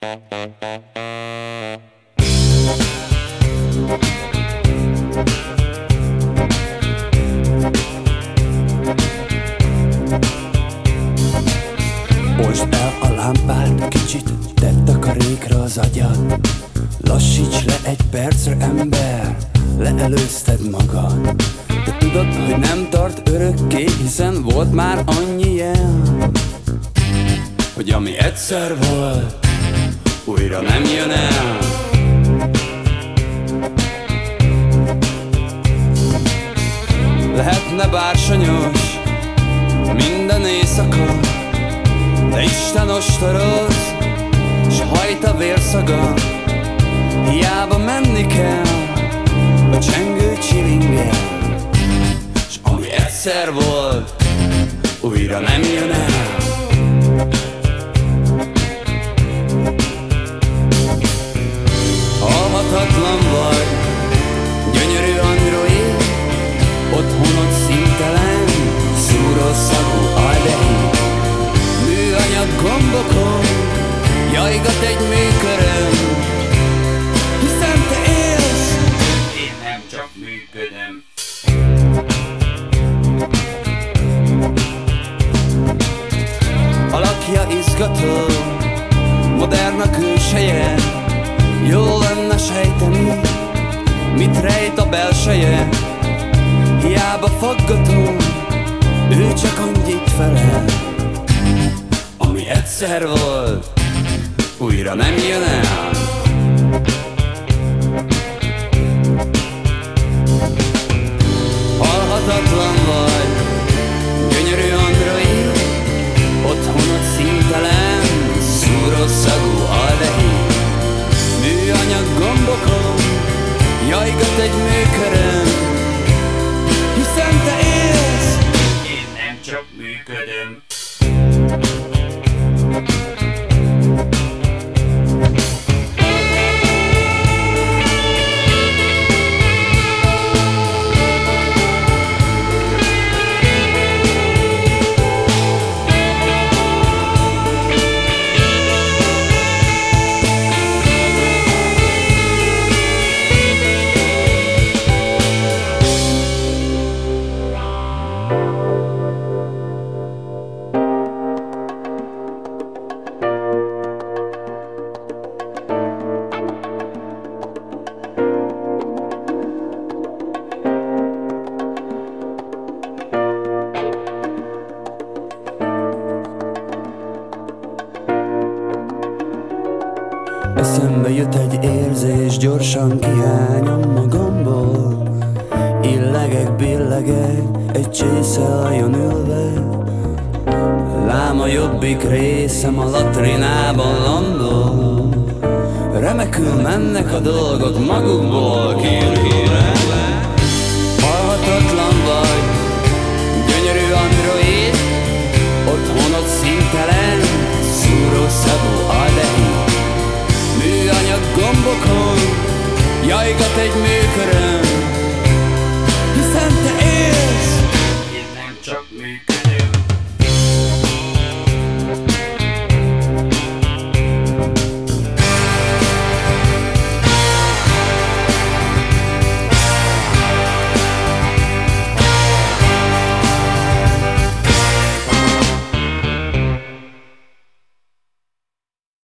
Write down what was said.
Olsd el a lámpát, kicsit tedd takarékra az agyad. Lassíts le egy percre, ember, leelőzted magad. De tudod, hogy nem tart örökké, hiszen volt már annyi jel, hogy ami egyszer volt, újra nem jön el. Lehetne bársonyos minden éjszaka, de Isten ostoroz, s hajt a vérszaga. Hiába menni kell a csengő csilinggel, s ami egyszer volt, újra nem jön el. Halhatatlan vagy, gyönyörű android, otthonod színtelen, szúrószagú aldehid. Műanyag gombokon jajgat egy műköröm, hiszen te élsz, én nem csak működöm. Alakja izgató, modern a külseje, jó lenne sejteni, mit rejt a belseje. Hiába faggatom, ő csak annyit felel, ami egyszer volt, újra nem jön el. Halhatatlan vagy, gyönyörű android, otthonod színtelen, szúrószagú aldehid. Műanyag gombokon jajgat egy műköröm, hiszen te élsz, Én nem csak működöm. Eszembe jut egy érzés, gyorsan kihányom magamból. Illegek, billegek, egy csészeljon ülve. Lám a jobbik részem a latrinában landol. Remekül mennek a dolgok magukból kiürülve. Halhatatlan vagy, gyönyörű android, otthonod színtelen, szúrószagú